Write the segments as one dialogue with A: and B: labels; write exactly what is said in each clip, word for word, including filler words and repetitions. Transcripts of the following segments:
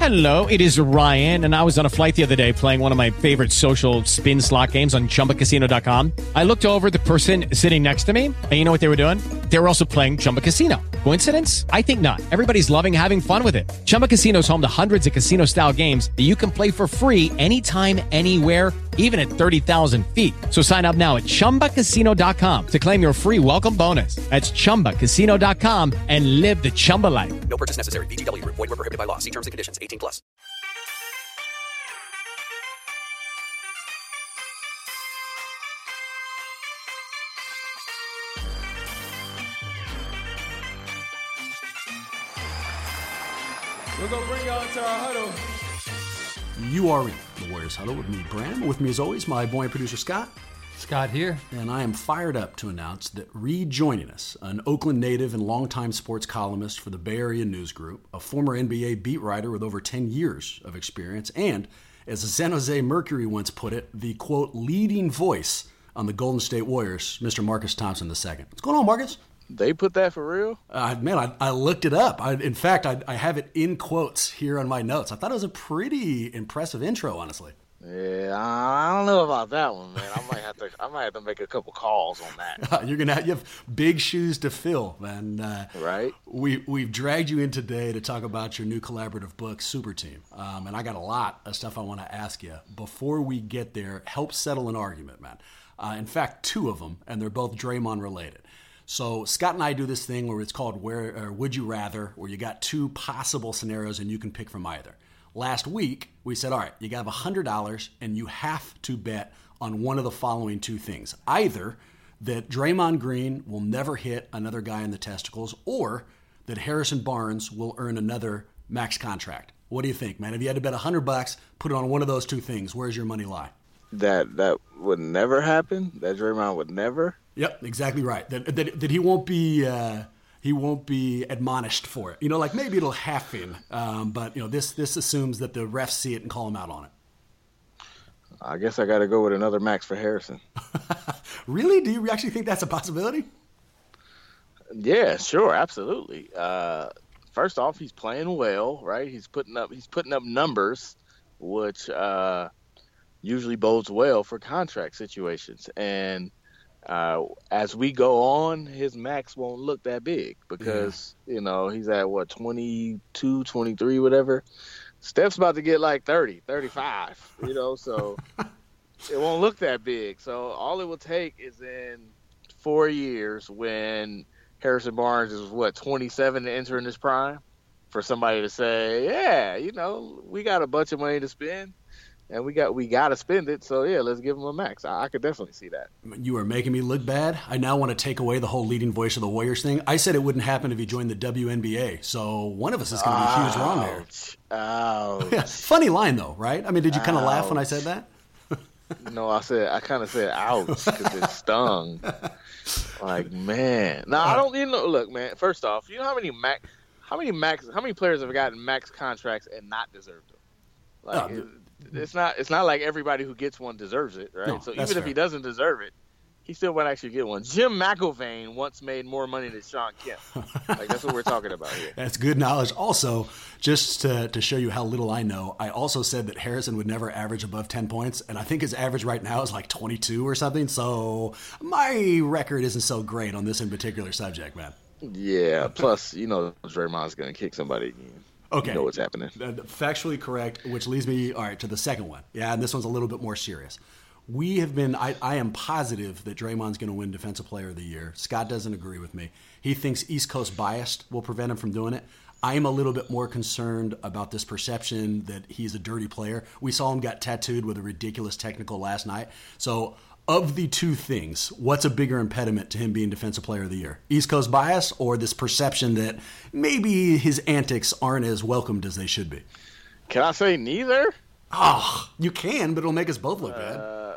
A: Hello, it is Ryan, and I was on a flight the other day playing one of my favorite social spin slot games on Chumba Casino dot com. I looked over at the person sitting next to me, and you know what they were doing? They were also playing Chumba Casino. Coincidence? I think not. Everybody's loving having fun with it. Chumba Casino is home to hundreds of casino-style games that you can play for free anytime, anywhere, even at thirty thousand feet. So sign up now at Chumba Casino dot com to claim your free welcome bonus. That's Chumba Casino dot com and live the Chumba life.
B: No purchase necessary. V G W. Void where prohibited by law. See terms and conditions. eighteen plus.
C: We're going to bring y'all into our huddle.
D: You are in the Warriors Huddle with me, Bram. With me, as always, my boy and producer, Scott.
E: Scott here.
D: And I am fired up to announce that rejoining us, an Oakland native and longtime sports columnist for the Bay Area News Group, a former N B A beat writer with over ten years of experience, and, as the San Jose Mercury once put it, the, quote, leading voice on the Golden State Warriors, Mister Marcus Thompson the second. What's going on, Marcus?
F: They put that for real?
D: Uh, man, I, I looked it up. I, in fact, I, I have it in quotes here on my notes. I thought it was a pretty impressive intro, honestly.
F: Yeah, I don't know about that one, man. I might have to. I might have to make a couple calls on that.
D: You're gonna have, you have big shoes to fill, man. Uh,
F: right.
D: We we've dragged you in today to talk about your new collaborative book, Super Team, um, and I got a lot of stuff I want to ask you. Before we get there, help settle an argument, man. Uh, in fact, two of them, and they're both Draymond related. So Scott and I do this thing where it's called Where or Would You Rather, where you got two possible scenarios and you can pick from either. Last week, we said, all right, you got one hundred dollars and you have to bet on one of the following two things. Either that Draymond Green will never hit another guy in the testicles, or that Harrison Barnes will earn another max contract. What do you think, man? If you had to bet one hundred bucks, put it on one of those two things. Where's your money lie?
F: That that would never happen? That Draymond would never?
D: Yep, exactly right. That that, that he won't be uh, he won't be admonished for it. You know, like maybe it'll happen, um, but you know this this assumes that the refs see it and call him out on it.
F: I guess I got to go with another max for Harrison.
D: Really? Do you actually think that's a possibility?
F: Yeah, sure, absolutely. Uh, first off, he's playing well, right? He's putting up he's putting up numbers, which uh, usually bodes well for contract situations, and. Uh, as we go on, his max won't look that big because, yeah. you know, he's at, what, twenty-two, twenty-three, whatever. Steph's about to get like thirty, thirty-five, you know, so it won't look that big. So all it will take is in four years when Harrison Barnes is, what, twenty-seven to enter in his prime, for somebody to say, yeah, you know, we got a bunch of money to spend. And we got we got to spend it, so yeah, let's give him a max. I, I could definitely see that.
D: You are making me look bad. I now want to take away the whole leading voice of the Warriors thing. I said it wouldn't happen if he joined the W N B A, so one of us is going to be huge wrong there.
F: Ouch.
D: Yeah, funny line, though, right? I mean, did you kind of laugh when I said that?
F: No, I said I kind of said ouch because it stung. Like, man. No, I don't. You know, look, man. First off, you know how many max, how many max, how many players have gotten max contracts and not deserved them? Like. Uh, It's not. It's not like everybody who gets one deserves it, right?
D: No,
F: so even
D: fair.
F: if he doesn't deserve it, he still won't actually get one. Jim McIlvaine once made more money than Sean Kemp. Like that's what we're talking about here.
D: That's good knowledge. Also, just to to show you how little I know, I also said that Harrison would never average above ten points, and I think his average right now is like twenty-two or something. So my record isn't so great on this in particular subject, man.
F: Yeah. Plus, you know, Draymond's going to kick somebody again.
D: Okay.
F: You know what's happening.
D: Factually correct, which leads me, all right, to the second one. Yeah, and this one's a little bit more serious. We have been, I, I am positive that Draymond's going to win Defensive Player of the Year. Scott doesn't agree with me. He thinks East Coast bias will prevent him from doing it. I'm a little bit more concerned about this perception that he's a dirty player. We saw him got tattooed with a ridiculous technical last night. So of the two things, what's a bigger impediment to him being Defensive Player of the Year? East Coast bias or this perception that maybe his antics aren't as welcomed as they should be?
F: Can I say neither?
D: Oh, you can, but it'll make us both look bad.
F: Uh,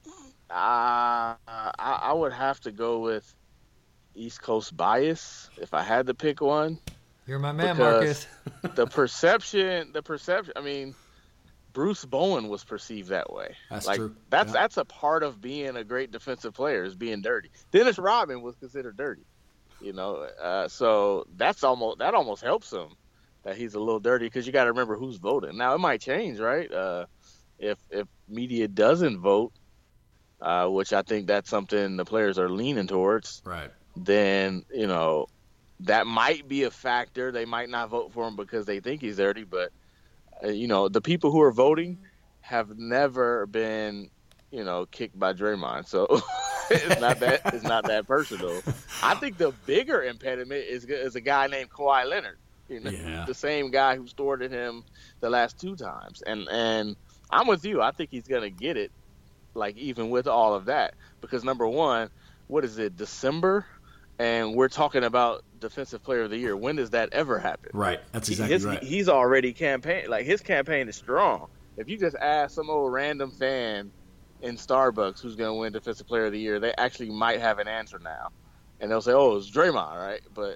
F: I, I would have to go with East Coast bias if I had to pick one.
E: You're my man, Marcus.
F: the perception, the perception, I mean, Bruce Bowen was perceived that way.
D: That's
F: like,
D: true.
F: That's
D: yeah.
F: that's a part of being a great defensive player is being dirty. Dennis Rodman was considered dirty, you know. Uh, so that's almost that almost helps him that he's a little dirty, because you got to remember who's voting. Now, it might change, right? Uh, if if media doesn't vote, uh, which I think that's something the players are leaning towards,
D: right?
F: Then, you know, that might be a factor. They might not vote for him because they think he's dirty, but, uh, you know, the people who are voting have never been, you know, kicked by Draymond. So it's not that it's not that personal. I think the bigger impediment is is a guy named Kawhi Leonard. You know,
D: yeah.
F: the same guy who thwarted him the last two times. And and I'm with you. I think he's gonna get it, like, even with all of that. Because number one, what is it, December? And we're talking about Defensive Player of the Year. When does that ever happen?
D: Right. That's exactly
F: his,
D: right.
F: He's already campaign like his campaign is strong. If you just ask some old random fan in Starbucks who's going to win Defensive Player of the Year, they actually might have an answer now. And they'll say, oh, it's Draymond, right? But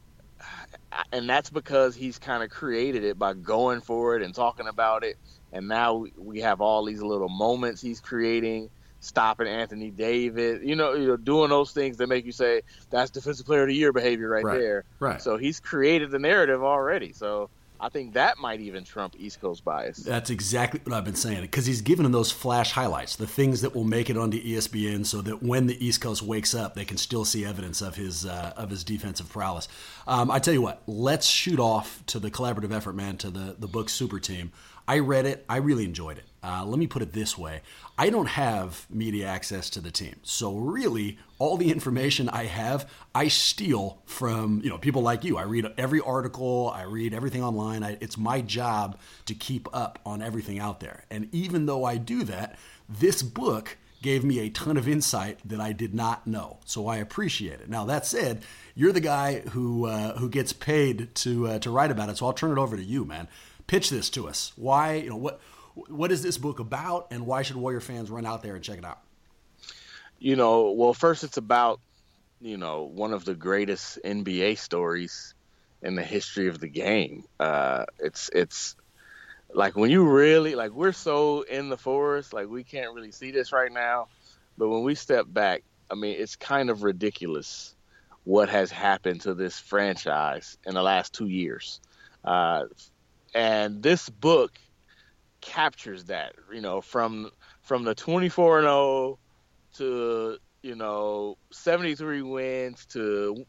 F: and that's because he's kind of created it by going for it and talking about it. And now we have all these little moments he's creating, stopping Anthony Davis, you know, you know, doing those things that make you say that's Defensive Player of the Year behavior right,
D: right.
F: there.
D: Right.
F: So he's created the narrative already. So I think that might even trump East Coast bias.
D: That's exactly what I've been saying, because he's given them those flash highlights, the things that will make it onto E S P N, so that when the East Coast wakes up, they can still see evidence of his uh, of his defensive prowess. Um, I tell you what, let's shoot off to the collaborative effort, man, to the the book Super Team. I read it. I really enjoyed it. Uh, let me put it this way. I don't have media access to the team. So really, all the information I have, I steal from, you know, people like you. I read every article. I read everything online. I, it's my job to keep up on everything out there. And even though I do that, this book gave me a ton of insight that I did not know. So I appreciate it. Now, that said, you're the guy who uh, who gets paid to uh, to write about it. So I'll turn it over to you, man. Pitch this to us. Why, you know, what what is this book about, and why should Warrior fans run out there and check it out?
F: You know, well, first it's about, you know, one of the greatest N B A stories in the history of the game. Uh, it's it's like when you really, like, we're so in the forest, like we can't really see this right now. But when we step back, I mean, it's kind of ridiculous what has happened to this franchise in the last two years. Uh, and this book captures that, you know, from from the twenty-four and oh to, you know, seventy-three wins to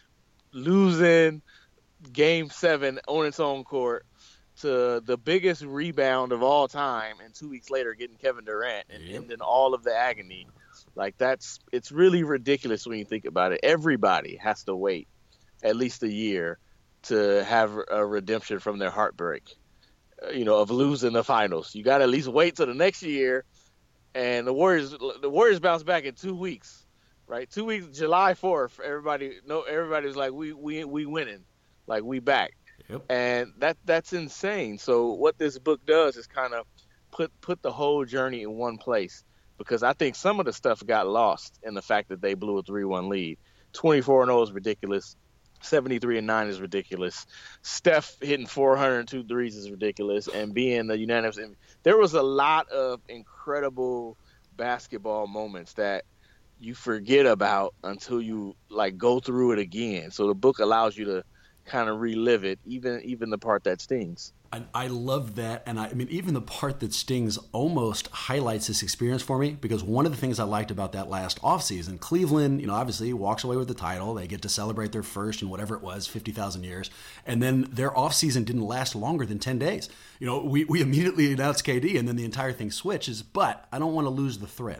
F: losing game seven on its own court to the biggest rebound of all time, and two weeks later getting Kevin Durant and
D: Yep.
F: ending all of the agony. Like, that's, it's really ridiculous when you think about it. Everybody has to wait at least a year to have a redemption from their heartbreak, uh, you know, of losing the finals. You got to at least wait till the next year, and the Warriors, the Warriors bounce back in two weeks, right? Two weeks, July fourth. Everybody, no, everybody was like, we we we winning, like we back,
D: Yep.
F: and that that's insane. So what this book does is kind of put put the whole journey in one place, because I think some of the stuff got lost in the fact that they blew a three one lead. twenty-four and oh is ridiculous. seventy-three and nine is ridiculous. Steph hitting four hundred two threes is ridiculous, and being the unanimous. There was a lot of incredible basketball moments that you forget about until you, like, go through it again. So the book allows you to kind of relive it, even even the part that stings.
D: I, I love that, and I, I mean, even the part that stings almost highlights this experience for me, because one of the things I liked about that last offseason, Cleveland, you know, obviously walks away with the title. They get to celebrate their first in whatever it was, fifty thousand years, and then their offseason didn't last longer than ten days. You know, we, we immediately announced K D, and then the entire thing switches, but I don't want to lose the thread.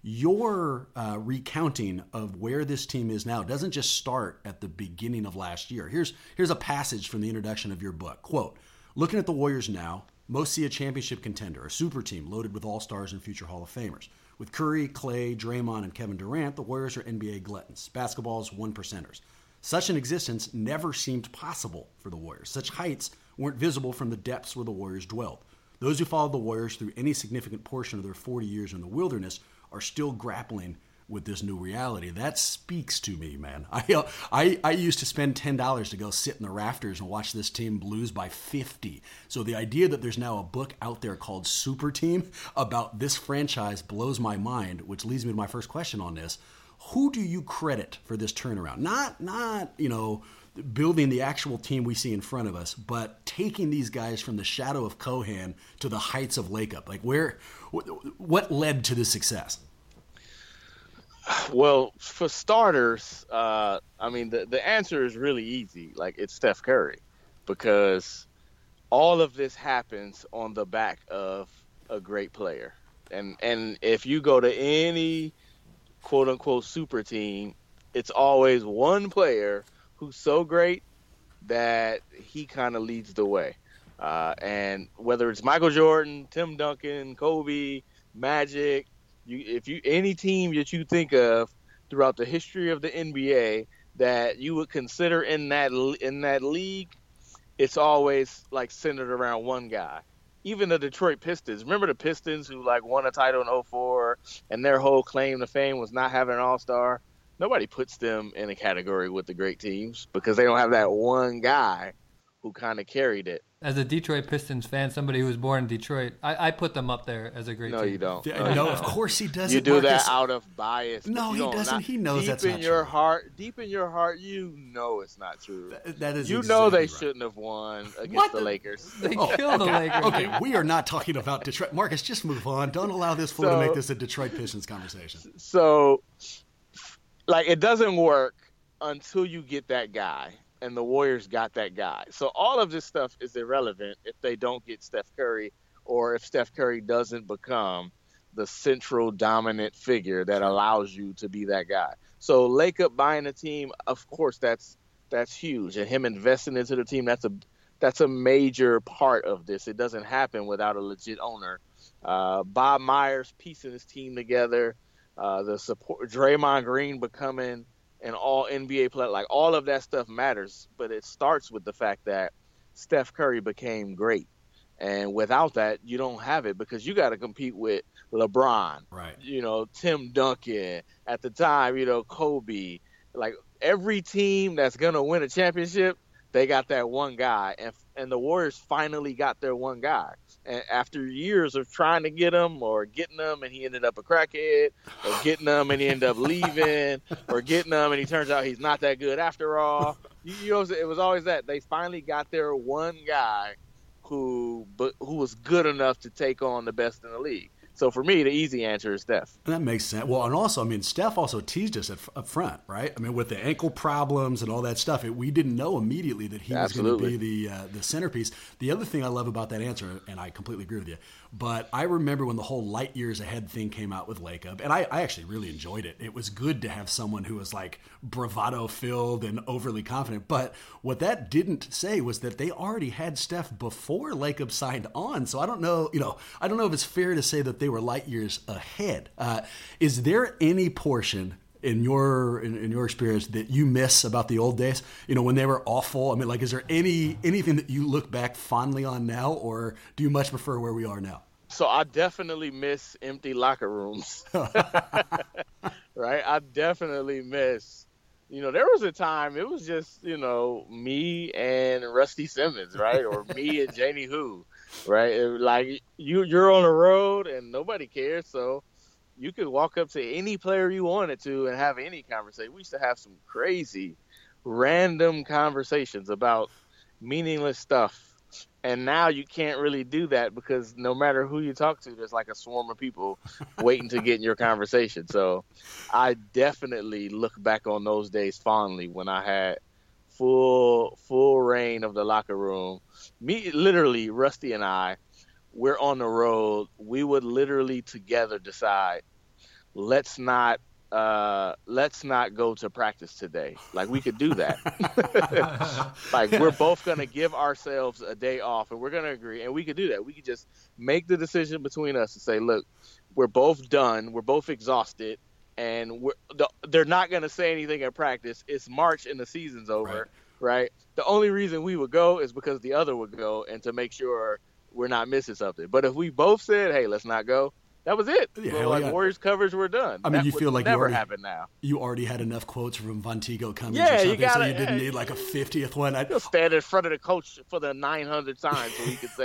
D: Your uh, recounting of where this team is now doesn't just start at the beginning of last year. Here's here's a passage from the introduction of your book. Quote, "Looking at the Warriors now, most see a championship contender, a super team loaded with all-stars and future Hall of Famers. With Curry, Clay, Draymond, and Kevin Durant, the Warriors are N B A gluttons, basketball's one-percenters. Such an existence never seemed possible for the Warriors. Such heights weren't visible from the depths where the Warriors dwelled. Those who followed the Warriors through any significant portion of their forty years in the wilderness are still grappling with this new reality." That speaks to me, man. I I, I used to spend ten dollars to go sit in the rafters and watch this team lose by fifty. So the idea that there's now a book out there called Super Team about this franchise blows my mind, which leads me to my first question on this. Who do you credit for this turnaround? Not, not you know, building the actual team we see in front of us, but taking these guys from the shadow of Cohan to the heights of Lakeup? Like, where, what led to this success?
F: Well, for starters, uh, I mean, the, the answer is really easy. Like, it's Steph Curry, because all of this happens on the back of a great player. And and if you go to any quote-unquote super team, it's always one player who's so great that he kind of leads the way. Uh, and whether it's Michael Jordan, Tim Duncan, Kobe, Magic, you, if you any team that you think of throughout the history of the N B A that you would consider in that in that league, it's always like centered around one guy. Even the Detroit Pistons. Remember the Pistons who like won a title in oh four and their whole claim to fame was not having an all-star? Nobody puts them in a category with the great teams because they don't have that one guy who kind of carried it.
E: As a Detroit Pistons fan, somebody who was born in Detroit, I, I put them up there as a great
F: no,
E: team.
F: You don't.
D: No,
F: no,
D: you
F: you
D: don't.
F: don't.
D: Of course he doesn't.
F: You do
D: Marcus.
F: that out of bias.
D: No, he doesn't.
F: Not,
D: He knows
F: deep
D: that's
F: in
D: not
F: your
D: true.
F: heart, deep in your heart, you know it's not true.
D: That, that is
F: you
D: exactly
F: know they
D: right.
F: shouldn't have won against
D: What?
F: the Lakers.
E: They
D: Oh,
E: killed the
D: okay.
E: Lakers.
D: Okay, we are not talking about Detroit. Marcus, just move on. Don't allow this fool
F: So-
D: to make this a Detroit Pistons conversation.
F: So, like, it doesn't work until you get that guy, and the Warriors got that guy. So all of this stuff is irrelevant if they don't get Steph Curry, or if Steph Curry doesn't become the central dominant figure that allows you to be that guy. So Lakeup buying a team, of course, that's that's huge, and him investing into the team, that's a that's a major part of this. It doesn't happen without a legit owner. Uh, Bob Myers piecing his team together, uh, the support, Draymond Green becoming an all N B A player, like all of that stuff matters, but it starts with the fact that Steph Curry became great. And without that, you don't have it because you got to compete with LeBron,
D: Right.
F: you know, Tim Duncan, at the time, you know, Kobe. Like every team that's going to win a championship, they got that one guy. And and the Warriors finally got their one guy. And after years of trying to get him or getting him and he ended up a crackhead, or getting him and he ended up leaving, or getting him and he turns out he's not that good after all. You, you know, it was always that. They finally got their one guy who but who was good enough to take on the best in the league. So for me, the easy answer is Steph.
D: And that makes sense. Well, and also, I mean, Steph also teased us at, up front, right? I mean, with the ankle problems and all that stuff, it, we didn't know immediately that he
F: Absolutely.
D: was going to be the uh, the centerpiece. The other thing I love about that answer, and I completely agree with you, but I remember when the whole light years ahead thing came out with Lakeup, and I, I actually really enjoyed it. It was good to have someone who was like bravado-filled and overly confident. But what that didn't say was that they already had Steph before Lakeup signed on. So I don't know, you know, I don't know if it's fair to say that they were light years ahead. Uh, is there any portion in your in, in your experience that you miss about the old days? You know, when they were awful. I mean, like, is there any anything that you look back fondly on now, or do you much prefer where we are now?
F: So I definitely miss empty locker rooms. Right? I definitely miss, you know, there was a time it was just, you know, me and Rusty Simmons, right? Or me and Janie Hu, right? It, like you, you're on the road and nobody cares. So you could walk up to any player you wanted to and have any conversation. We used to have some crazy, random conversations about meaningless stuff. And now you can't really do that because no matter who you talk to, there's like a swarm of people waiting to get in your conversation. So I definitely look back on those days fondly when I had full full reign of the locker room. Me, literally, Rusty and I, we're on the road. We would literally together decide, let's not uh, let's not go to practice today. Like, we could do that. Like, we're both going to give ourselves a day off, and we're going to agree, and we could do that. We could just make the decision between us and say, look, we're both done. We're both exhausted, and we're, the, they're not going to say anything at practice. It's March and the season's over, right. right? The only reason we would go is because the other would go and to make sure we're not missing something. But if we both said, hey, let's not go, that was it.
D: Yeah,
F: well, like
D: yeah.
F: Warriors covers were done.
D: I mean,
F: that
D: you feel
F: would
D: like you
F: never
D: already
F: happen now.
D: You already had enough quotes from Vontigo Cummings
F: Yeah,
D: or something,
F: you gotta,
D: so you didn't
F: yeah,
D: need like a fiftieth one. I,
F: He'll stand in front of the coach for the nine hundredth time so he could say,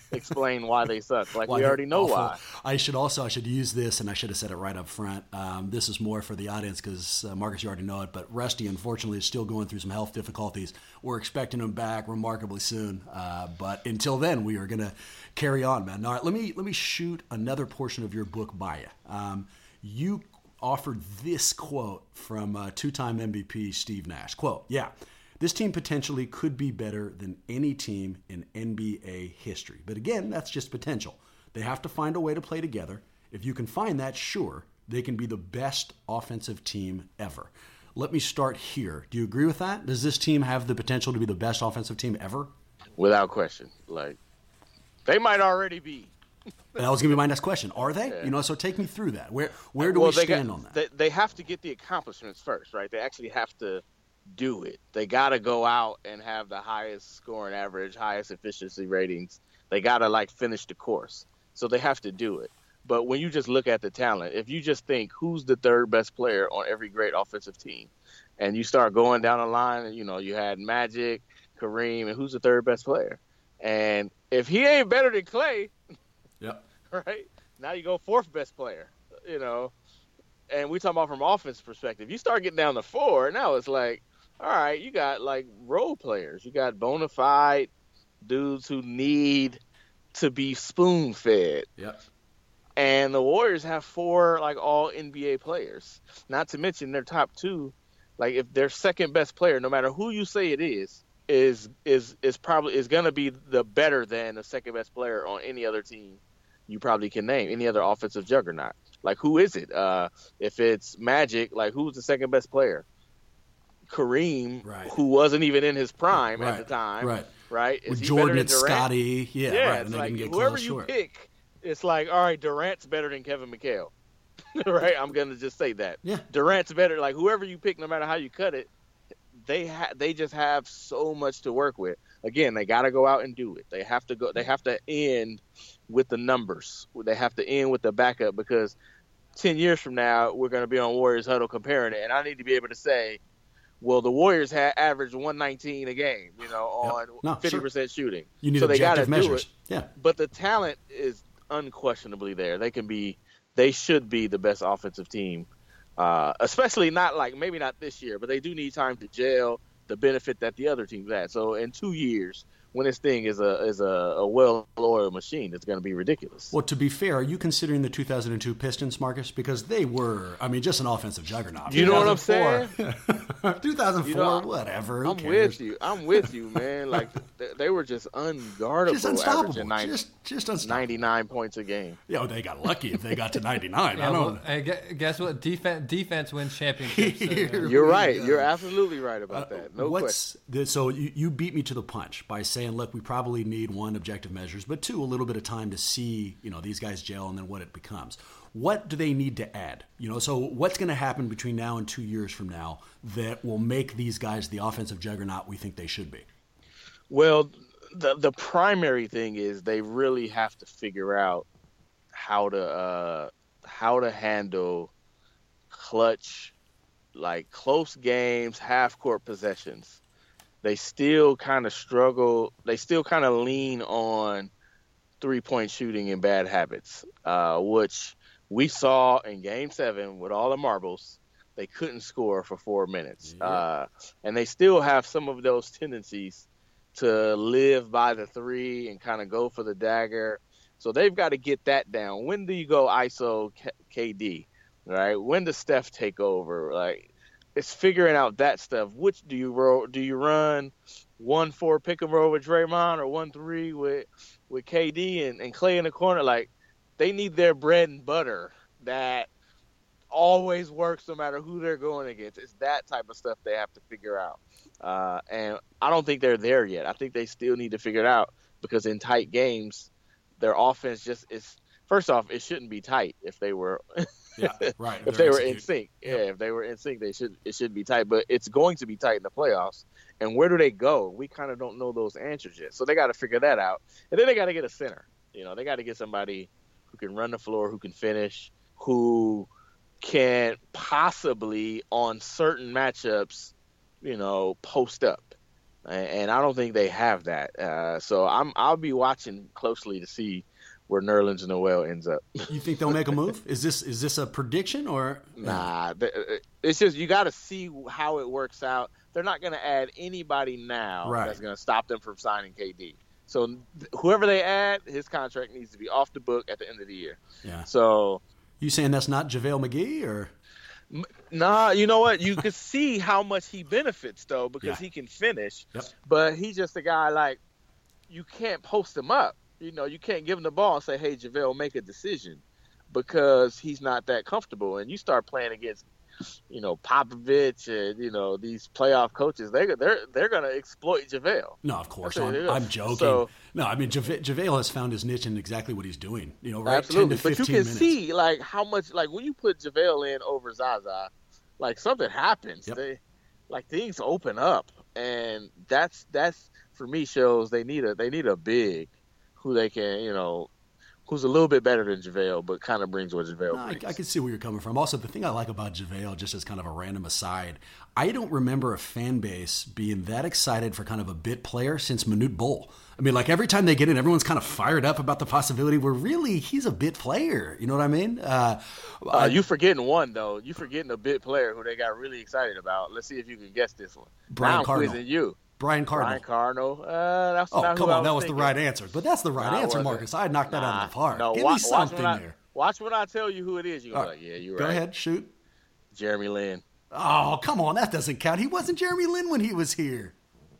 F: explain why they suck. Like,
D: Why
F: we
D: they're
F: already know
D: awful.
F: why.
D: I should also, I should use this, and I should have said it right up front. Um, this is more for the audience because, uh, Marcus, you already know it, but Rusty, unfortunately, is still going through some health difficulties. We're expecting him back remarkably soon. Uh, but until then, we are going to carry on, man. All right, let me, let me shoot another portion of your book by you. Um, you offered this quote from uh, two-time M V P Steve Nash. Quote, yeah, this team potentially could be better than any team in N B A history. But again, that's just potential. They have to find a way to play together. If you can find that, sure, they can be the best offensive team ever. Let me start here. Do you agree with that? Does this team have the potential to be the best offensive team ever?
F: Without question. Like, they might already be.
D: That was going to be my next question. Are they?
F: Yeah.
D: You know, so take me through that. Where where do
F: well,
D: we
F: they
D: stand
F: got,
D: on that?
F: They, they have to get the accomplishments first, right? They actually have to do it. They got to go out and have the highest scoring average, highest efficiency ratings. They got to, like, finish the course. So they have to do it. But when you just look at the talent, if you just think who's the third best player on every great offensive team, and you start going down the line, and, you know, you had Magic, Kareem, and who's the third best player? And if he ain't better than Clay,
D: Yep.
F: right, now you go fourth best player, you know. And we talking about from offense perspective. You start getting down to four, now it's like, all right, you got, like, role players. You got bona fide dudes who need to be spoon-fed.
D: Yep.
F: And the Warriors have four, like, all N B A players. Not to mention their top two. Like, if their second best player, no matter who you say it is, is is is probably is going to be the better than the second best player on any other team you probably can name, any other offensive juggernaut. Like, who is it? Uh, if it's Magic, like, who's the second best player? Kareem,
D: Right.
F: who wasn't even in his prime
D: Right.
F: at the time.
D: Right.
F: Right? Is
D: With
F: he
D: Jordan
F: better than
D: and
F: Durant?
D: Scotty. Yeah,
F: Yeah,
D: right.
F: it's
D: And they
F: like
D: can get
F: whoever
D: close,
F: you
D: sure.
F: pick, it's like, all right, Durant's better than Kevin McHale. Right? I'm going to just say that.
D: Yeah.
F: Durant's better. Like, whoever you pick, no matter how you cut it, they ha- they just have so much to work with. Again, they got to go out and do it. They have to go. They have to end with the numbers. They have to end with the backup, because ten years from now, we're going to be on Warriors Huddle comparing it, and I need to be able to say, well, the Warriors had averaged one nineteen a game, you know, on
D: Yep. No,
F: fifty percent
D: sure.
F: shooting.
D: You need
F: so they got
D: objective
F: to do
D: measures.
F: it.
D: Yeah.
F: But the talent is unquestionably there. They can be, they should be the best offensive team, uh, especially not like, maybe not this year, but they do need time to gel, the benefit that the other teams had. So in two years, when this thing is a is a, a well-oiled machine, it's going to be ridiculous.
D: Well, to be fair, are you considering the two thousand two Pistons, Marcus? Because they were, I mean, just an offensive juggernaut.
F: You know what I'm
E: two thousand
F: saying?
D: two thousand four,
F: You know,
D: whatever. Who
F: I'm
D: cares?
F: with you. I'm with you, man. Like, they, they were just unguardable,
D: Just unstoppable.
F: averaging ninety,
D: Just, just unstoppable.
F: ninety-nine points a game.
D: Yeah, well, they got lucky if they got to ninety-nine.
E: Yeah,
D: I
E: well,
D: don't.
E: hey, gu- guess what? Defense defense wins championships. So, yeah.
D: Here
F: You're
D: we
F: right.
D: go.
F: You're absolutely right about that. No question.
D: What's the, so you, you beat me to the punch by saying, look, we probably need one, objective measures, but two, a little bit of time to see, you know, these guys gel and then what it becomes. What do they need to add? You know, so what's going to happen between now and two years from now that will make these guys the offensive juggernaut we think they should be?
F: Well, the the primary thing is they really have to figure out how to uh, how to handle clutch, like close games, half court possessions. They still kind of struggle. They still kind of lean on three point shooting and bad habits, uh, which we saw in Game Seven with all the marbles. They couldn't score for four minutes,
D: Yeah.
F: uh, and they still have some of those tendencies to live by the three and kind of go for the dagger. So they've got to get that down. When do you go I S O K D, right? When does Steph take over? Like, it's figuring out that stuff. Which do you roll? Do you run one four pick and roll with Draymond or one three with with K D and, and Clay in the corner? Like, they need their bread and butter that always works no matter who they're going against. It's that type of stuff they have to figure out. Uh, and I don't think they're there yet. I think they still need to figure it out, because in tight games, their offense just is. First off, it shouldn't be tight if they were.
D: Yeah, right.
F: if they were in sync, yeah, if they were in sync, they should it should be tight. But it's going to be tight in the playoffs. And where do they go? We kind of don't know those answers yet. So they got to figure that out. And then they got to get a center. You know, they got to get somebody who can run the floor, who can finish, who can possibly on certain matchups, you know, post up. and, and I don't think they have that. Uh, so I'm I'll be watching closely to see where Nerlens Noel ends up.
D: You think they'll make a move? Is this is this a prediction or
F: nah? It's just you got to see how it works out. They're not going to add anybody now
D: right.
F: that's going to stop them from signing K D. So whoever they add, his contract needs to be off the book at the end of the year.
D: Yeah.
F: So
D: you saying that's not JaVale McGee or?
F: Nah, you know what? You can see how much he benefits though because
D: yeah.
F: he can finish.
D: Yep.
F: But he's just a guy like you can't post him up. You know, you can't give him the ball and say, "Hey, JaVale, make a decision," because he's not that comfortable. And you start playing against, you know, Popovich and you know these playoff coaches. They they're they're gonna exploit JaVale.
D: No, of course,
F: I'm,
D: I'm joking.
F: So,
D: no, I mean JaVale, JaVale has found his niche in exactly what he's doing. You know, right?
F: Absolutely,
D: ten to fifteen
F: but you can
D: minutes.
F: see like how much like when you put JaVale in over Zaza, like something happens.
D: Yep.
F: They like things open up, and that's that's for me shows they need a they need a big. Who they can, you know, who's a little bit better than JaVale, but kind of brings what JaVale
D: no,
F: brings.
D: I, I can see where you're coming from. Also, the thing I like about JaVale, just as kind of a random aside, I don't remember a fan base being that excited for kind of a bit player since Manute Bol. I mean, like every time they get in, everyone's kind of fired up about the possibility where really he's a bit player. You know what I mean? Uh,
F: uh,
D: I,
F: you forgetting one, though. You forgetting a bit player who they got really excited about. Let's see if you can guess this one.
D: Brian
F: now I'm
D: Cardinal.
F: quizzing you.
D: Brian Cardinal.
F: Brian Cardinal. Uh, that's
D: oh,
F: not
D: come
F: who
D: on.
F: I
D: that
F: was
D: was
F: thinking.
D: the right answer. But that's the right
F: Nah,
D: answer,
F: wasn't.
D: Marcus. I knocked that
F: nah,
D: out of the park.
F: No,
D: Give
F: watch,
D: me something
F: watch I,
D: there.
F: Watch when I tell you who it is. You're going
D: Right.
F: to be like, yeah, you're
D: Go
F: right.
D: ahead. Shoot.
F: Jeremy Lin.
D: Oh, come on. That doesn't count. He wasn't Jeremy Lin when he was here.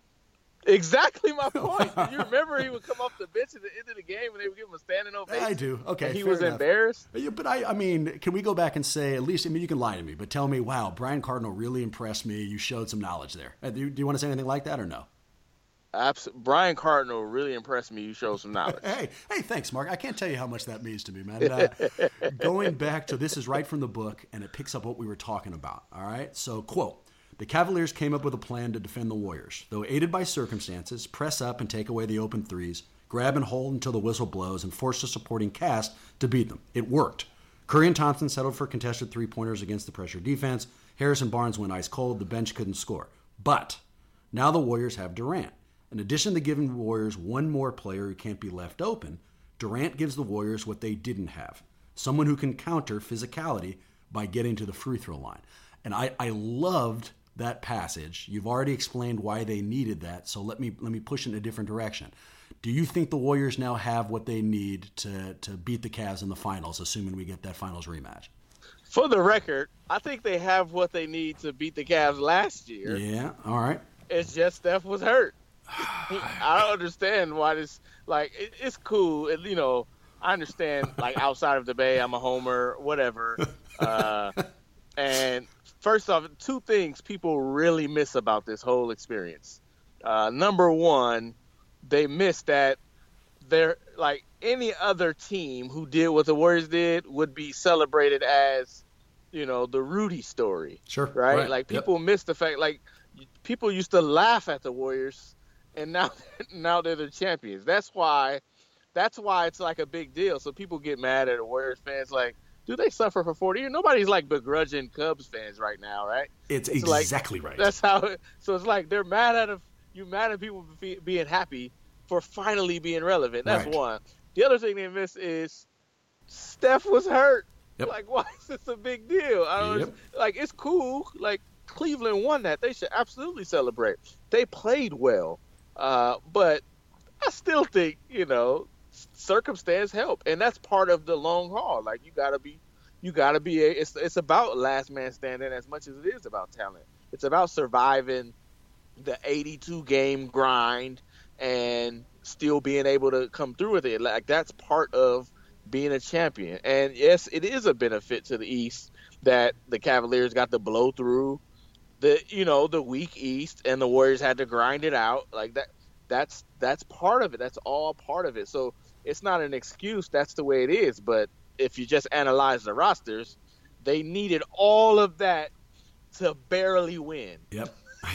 F: Exactly my point. Do you remember he would come off the bench at the end of the game and they would give him a standing ovation?
D: I do. Okay,
F: and he
D: fair
F: was
D: enough.
F: embarrassed?
D: Yeah, but I, I mean, can we go back and say, at least, I mean, you can lie to me, but tell me, wow, Brian Cardinal really impressed me. You showed some knowledge there. Uh, Do you, do you want to say anything like that or no?
F: Abs- Brian Cardinal really impressed me. You showed some knowledge.
D: Hey, hey, thanks, Mark. I can't tell you how much that means to me, man. Uh, going back to this is right from the book, and it picks up what we were talking about. All right. So, quote: the Cavaliers came up with a plan to defend the Warriors, though aided by circumstances, press up and take away the open threes, grab and hold until the whistle blows, and force a supporting cast to beat them. It worked. Curry and Thompson settled for contested three-pointers against the pressure defense. Harris and Barnes went ice cold. The bench couldn't score. But now the Warriors have Durant. In addition to giving the Warriors one more player who can't be left open, Durant gives the Warriors what they didn't have: someone who can counter physicality by getting to the free throw line. And I, I loved that passage. You've already explained why they needed that, so let me let me push in a different direction. Do you think the Warriors now have what they need to, to beat the Cavs in the finals, assuming we get that finals rematch?
F: For the record, I think they have what they need to beat the Cavs last year.
D: Yeah, all right.
F: It's just Steph was hurt. I don't understand why this, like, it, it's cool. It, you know, I understand, like, outside of the Bay, I'm a homer, whatever. Uh, and first off, two things people really miss about this whole experience. Uh, number one, they miss that they're, like, any other team who did what the Warriors did would be celebrated as, you know, the Rudy story.
D: Sure.
F: Right?
D: right.
F: Like,
D: Yep.
F: people miss the fact, like, people used to laugh at the Warriors, and now now they're the champions. That's why that's why it's like a big deal. So people get mad at the Warriors fans, like, do they suffer for forty years? Nobody's like begrudging Cubs fans right now, right?
D: It's,
F: It's
D: exactly
F: like,
D: right.
F: That's how it, so it's like they're mad at a, you mad at people be, being happy for finally being relevant. That's
D: Right.
F: one. The other thing they miss is Steph was hurt.
D: Yep.
F: Like, why is this a big deal? I don't
D: Yep.
F: like it's cool. Like, Cleveland won that. They should absolutely celebrate. They played well. Uh, but I still think, you know, circumstance help, and that's part of the long haul. Like, you gotta be, you gotta be. A, it's it's about last man standing as much as it is about talent. It's about surviving the eighty-two game grind and still being able to come through with it. Like, that's part of being a champion. And yes, it is a benefit to the East that the Cavaliers got to blow through the, you know, the weak East, and the Warriors had to grind it out. Like, that, that's, that's part of it. That's all part of it. So it's not an excuse. That's the way it is. But if you just analyze the rosters, they needed all of that to barely win.
D: Yep.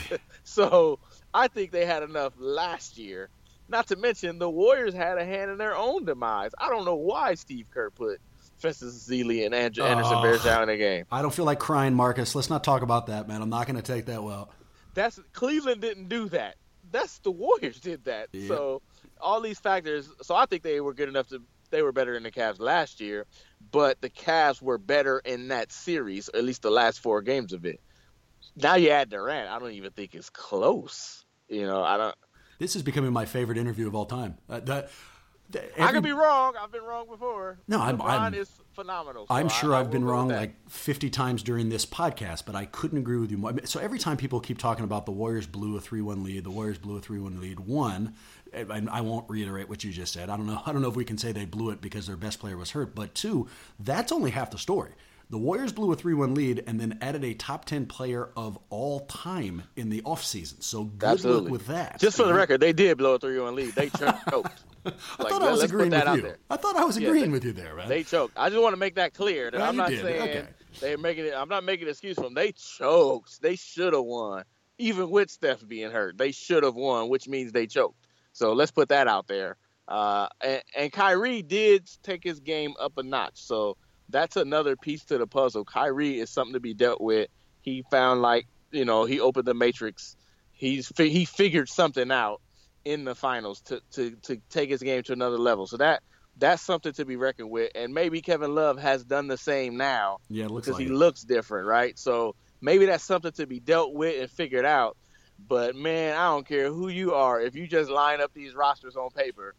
F: So I think they had enough last year. Not to mention the Warriors had a hand in their own demise. I don't know why Steve Kerr put Festus Ezeli and Andrew Anderson
D: Oh.
F: Varejao in the game.
D: I don't feel like crying, Marcus. Let's not talk about that, man. I'm not going to take that well.
F: That's Cleveland didn't do that. that's the Warriors did that.
D: Yep.
F: So all these factors. So I think they were good enough to. They were better than the Cavs last year, but the Cavs were better in that series, or at least the last four games of it. Now you add Durant, I don't even think it's close. You know, I don't.
D: This is becoming my favorite interview of all time. Uh, the, the, every,
F: I could be wrong. I've been wrong before.
D: No, I'm.
F: LeBron
D: I'm
F: is phenomenal.
D: I'm
F: so
D: sure
F: I, I
D: I've been
F: will go
D: wrong
F: with that.
D: like fifty times during this podcast, but I couldn't agree with you more. So every time people keep talking about the Warriors blew a three one lead, the Warriors blew a three one lead, one, I, I won't reiterate what you just said. I don't know. I don't know if we can say they blew it because their best player was hurt, but two, that's only half the story. The Warriors blew a three one lead and then added a top ten player of all time in the offseason. So good
F: Absolutely.
D: luck with that.
F: Just for the record, they did blow a three one lead. They choked.
D: I
F: Like,
D: thought I was
F: let's put
D: agreeing
F: that
D: with
F: out
D: you.
F: there.
D: I thought I was
F: Yeah,
D: agreeing
F: they-
D: with you there, man.
F: They choked. I just want to make that clear that
D: Well,
F: I'm
D: you
F: not
D: did.
F: saying
D: Okay.
F: they're making it. I'm not making an excuse for them. They choked. They should have won, even with Steph being hurt. They should have won, which means they choked. So let's put that out there. Uh, and, and Kyrie did take his game up a notch. So that's another piece to the puzzle. Kyrie is something to be dealt with. He found like you know he opened the matrix. He's he figured something out in the finals to, to, to take his game to another level. So that that's something to be reckoned with. And maybe Kevin Love has done the same now
D: Yeah, it looks
F: because
D: like
F: he
D: it.
F: looks different, right? So maybe that's something to be dealt with and figured out. But, man, I don't care who you are. If you just line up these rosters on paper,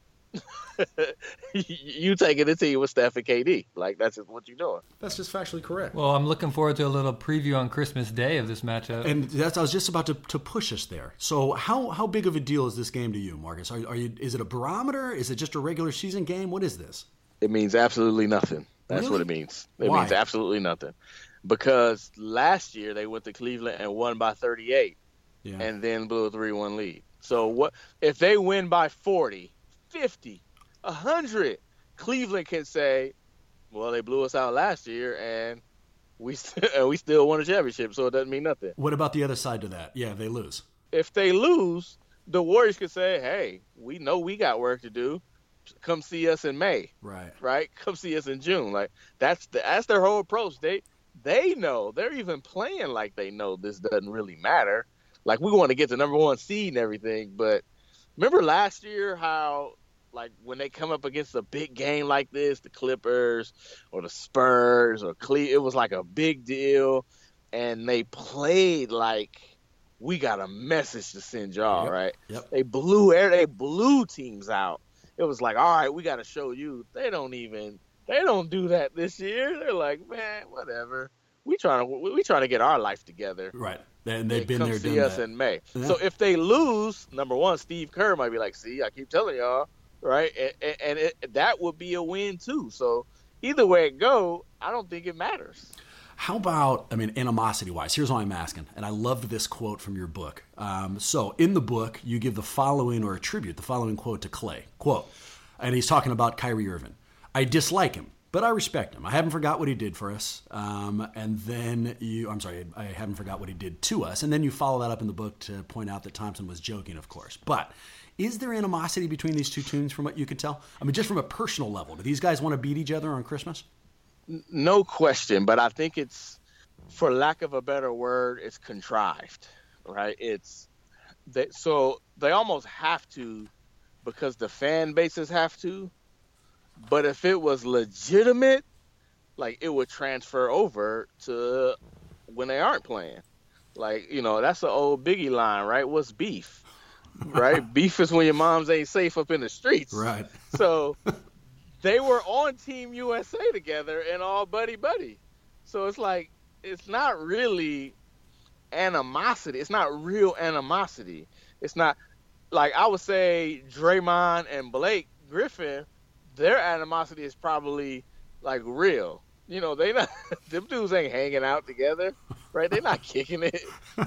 F: you taking the team with Steph and K D. Like, that's just what you're doing.
D: That's just factually correct.
E: Well, I'm looking forward to a little preview on Christmas Day of this matchup.
D: And that's I was just about to, to push us there. So how how big of a deal is this game to you, Marcus? Are, are you is it a barometer? Is it just a regular season game? What is this?
F: It means absolutely nothing. That's
D: Really?
F: what it means. It
D: Why?
F: means absolutely nothing. Because last year they went to Cleveland and won by thirty-eight
D: Yeah.
F: and then blew a three one lead. So what if they win by forty, fifty, one hundred, Cleveland can say, well, they blew us out last year and we st- and we still won a championship, so it doesn't mean nothing.
D: What about the other side to that? Yeah, they lose.
F: If they lose, the Warriors could say, hey, we know we got work to do. Come see us in May.
D: Right.
F: Right? Come see us in June. Like that's the, that's their whole approach. They they know. They're even playing like they know this doesn't really matter. Like we want to get the number one seed and everything, but remember last year how like when they come up against a big game like this, the Clippers or the Spurs or Cle, it was like a big deal, and they played like we got a message to send y'all,
D: Yep.
F: right?
D: Yep.
F: They blew air, they blew teams out. It was like, all right, we got to show you. They don't even, they don't do that this year. They're like, man, whatever. We trying to, we trying to get our life together.
D: Right. And they've
F: And
D: been
F: come
D: there,
F: see
D: done
F: us
D: that.
F: in May.
D: Yeah.
F: So if they lose, number one, Steve Kerr might be like, see, I keep telling y'all, right? And, and, and it, that would be a win too. So either way it go, I don't think it matters.
D: How about, I mean, animosity-wise, here's why I'm asking, and I loved this quote from your book. Um, so in the book, you give the following, or attribute the following quote to Clay. Quote, and he's talking about Kyrie Irving. I dislike him, but I respect him. I haven't forgot what he did for us. Um, and then you, I'm sorry, I haven't forgot what he did to us. And then you follow that up in the book to point out that Thompson was joking, of course. But is there animosity between these two teams from what you could tell? I mean, just from a personal level, do these guys want to beat each other on Christmas?
F: No question, but I think it's, for lack of a better word, it's contrived, right? It's they, so they almost have to because the fan bases have to. But if it was legitimate, like it would transfer over to when they aren't playing. Like, you know, that's the old Biggie line, right? What's beef? Right? Beef is when your moms ain't safe up in the streets.
D: Right.
F: So they were on Team U S A together and all buddy buddy. So it's like, it's not really animosity. It's not real animosity. It's not, like I would say Draymond and Blake Griffin, their animosity is probably like real. You know, they not, them dudes ain't hanging out together, right? They're not kicking it.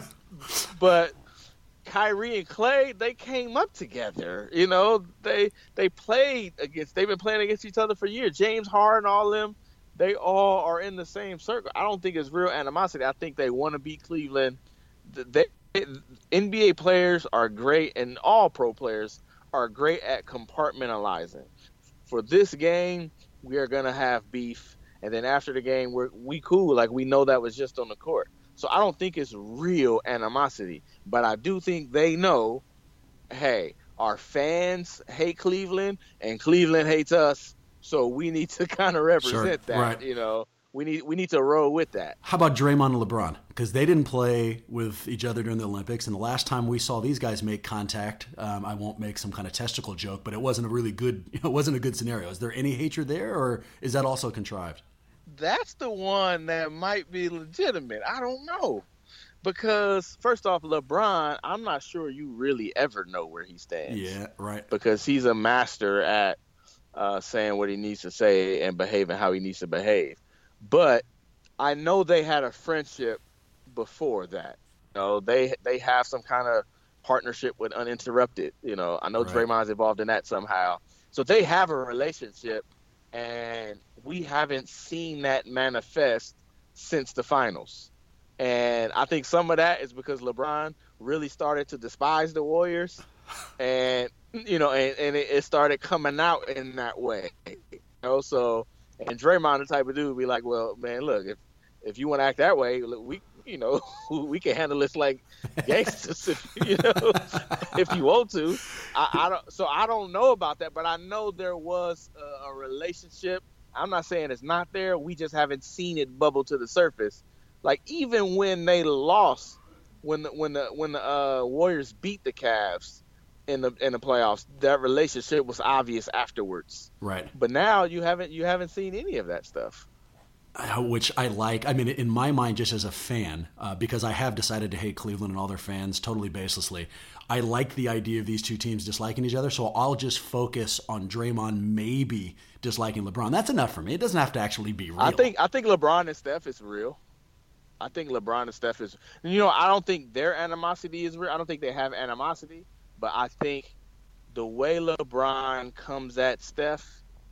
F: But Kyrie and Clay, they came up together. You know, they they played against. They've been playing against each other for years. James Harden, all them, they all are in the same circle. I don't think it's real animosity. I think they want to beat Cleveland. They, N B A players are great, and all pro players are great at compartmentalizing. For this game, we are gonna have beef, and then after the game, we're we cool. Like we know that was just on the court. So I don't think it's real animosity, but I do think they know hey, our fans hate Cleveland and Cleveland hates us, so we need to kind of represent
D: Sure,
F: that.
D: right.
F: You know, we need we need to roll with that.
D: How about Draymond and LeBron? Because they didn't play with each other during the Olympics, and the last time we saw these guys make contact, um, I won't make some kind of testicle joke, but it wasn't a really good, it wasn't a good scenario. Is there any hatred there, or is that also contrived?
F: That's the one that might be legitimate. I don't know. Because, first off, LeBron, I'm not sure you really ever know where he stands.
D: Yeah, right.
F: Because he's a master at uh, saying what he needs to say and behaving how he needs to behave. But I know they had a friendship before that. You know, they they have some kind of partnership with Uninterrupted. You know, I know
D: Right.
F: Draymond's involved in that somehow. So they have a relationship, and we haven't seen that manifest since the finals. And I think some of that is because LeBron really started to despise the Warriors, and you know, and, and it, it started coming out in that way. You know, so and Draymond, the type of dude, would be like, "Well, man, look, if if you want to act that way, look, we, you know, we can handle this like gangsters, if, you know, if you want to." I, I don't. So I don't know about that, but I know there was a, a relationship. I'm not saying it's not there. We just haven't seen it bubble to the surface. Like, even when they lost, when the when the when the uh, Warriors beat the Cavs in the in the playoffs, that relationship was obvious afterwards.
D: Right.
F: But now you haven't you haven't seen any of that stuff.
D: Uh, which I like. I mean, in my mind, just as a fan, uh, because I have decided to hate Cleveland and all their fans totally baselessly, I like the idea of these two teams disliking each other, so I'll just focus on Draymond maybe disliking LeBron. That's enough for me. It doesn't have to actually be real.
F: I think I think LeBron and Steph is real. I think LeBron and Steph is, you know, I don't think their animosity is real. I don't think they have animosity, but I think the way LeBron comes at Steph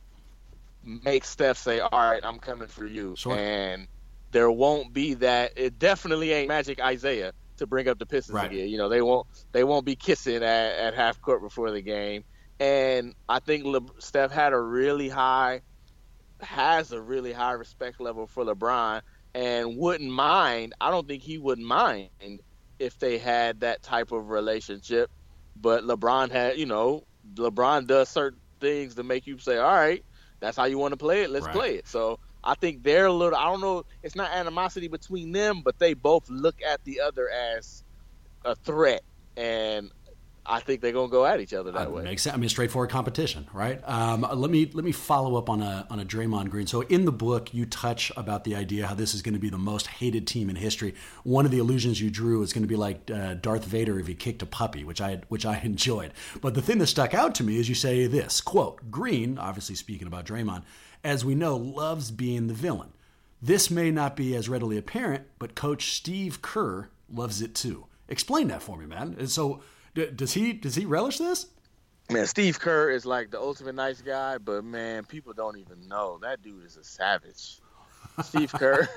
F: makes Steph say, all right, I'm coming for you.
D: Sure.
F: And there won't be that. It definitely ain't Magic Isaiah to bring up the Pistons
D: Right.
F: again. You know, they won't they won't be kissing at, at half court before the game. And I think Le, Steph had a really high, has a really high respect level for LeBron. And wouldn't mind, I don't think he would mind if they had that type of relationship. But LeBron had, you know, LeBron does certain things to make you say, all right, that's how you want to play it, let's
D: Right.
F: play it. So I think they're a little, I don't know, it's not animosity between them, but they both look at the other as a threat. And I think they're gonna go at each other that
D: Uh,
F: way.
D: Makes sense. I mean, straightforward competition, right? Um, let me let me follow up on a on a Draymond Green. So in the book, you touch about the idea how this is going to be the most hated team in history. One of the illusions you drew is going to be like uh, Darth Vader if he kicked a puppy, which I which I enjoyed. But the thing that stuck out to me is you say this quote: Green, obviously speaking about Draymond, as we know, loves being the villain. This may not be as readily apparent, but Coach Steve Kerr loves it too. Explain that for me, man. And so. Does he does he relish this?
F: Man, Steve Kerr is like the ultimate nice guy, but man, people don't even know that dude is a savage. Steve Kerr,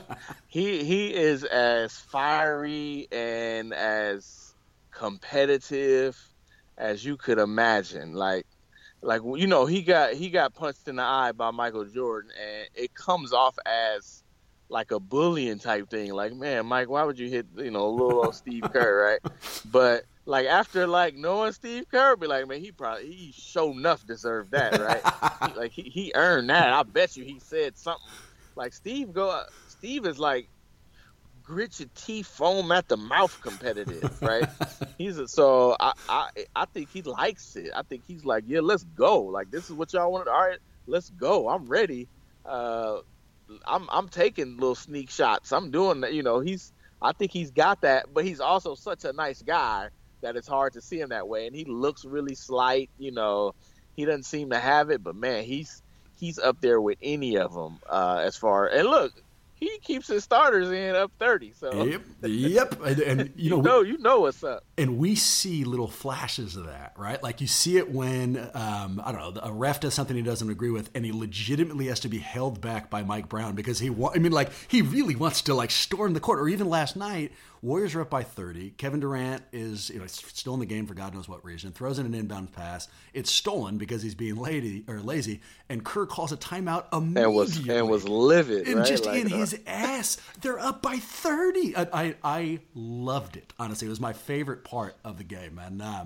F: he he is as fiery and as competitive as you could imagine. Like, like you know, he got he got punched in the eye by Michael Jordan, and it comes off as like a bullying type thing. Like, man, Mike, why would you hit you know little old Steve Kerr, right? But like after like knowing Steve Kerr, be like, man, he probably he sure enough deserved that, right? he, like he, he earned that. I bet you he said something. Like Steve go, Steve is like grit your teeth, foam at the mouth, competitive, right? He's a, so I, I I think he likes it. I think he's like, yeah, let's go. Like this is what y'all wanted. All right, let's go. I'm ready. Uh, I'm I'm taking little sneak shots. I'm doing that. You know, he's. I think he's got that, but he's also such a nice guy that it's hard to see him that way. And he looks really slight, you know, he doesn't seem to have it, but man, he's, he's up there with any of them uh, as far, and look, he keeps his starters in up thirty. So
D: Yep, yep, and, and you know,
F: you know, you know what's up.
D: And we see little flashes of that, right? Like you see it when um, I don't know, a ref does something he doesn't agree with, and he legitimately has to be held back by Mike Brown because he, wa- I mean, like he really wants to like storm the court. Or even last night, Warriors are up by thirty. Kevin Durant is you know still in the game for God knows what reason. Throws in an inbound pass. It's stolen because he's being lazy or lazy, and Kerr calls a timeout immediately.
F: And was and was livid,
D: And
F: right?
D: just
F: like,
D: in
F: uh,
D: his ass. They're up by thirty. I, I I loved it. Honestly, it was my favorite part of the game. And um,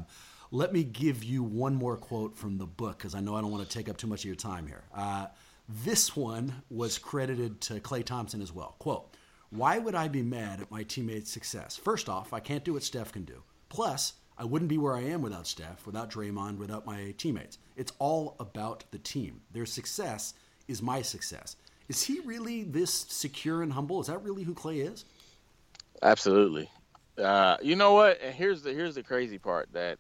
D: Let me give you one more quote from the book because I know I don't want to take up too much of your time here. Uh, this one was credited to Klay Thompson as well. Quote, "Why would I be mad at my teammates' success? First off, I can't do what Steph can do. Plus, I wouldn't be where I am without Steph, without Draymond, without my teammates. It's all about the team. Their success is my success." Is he really this secure and humble? Is that really who Klay is?
F: Absolutely. Uh, you know what? And here's the here's the crazy part that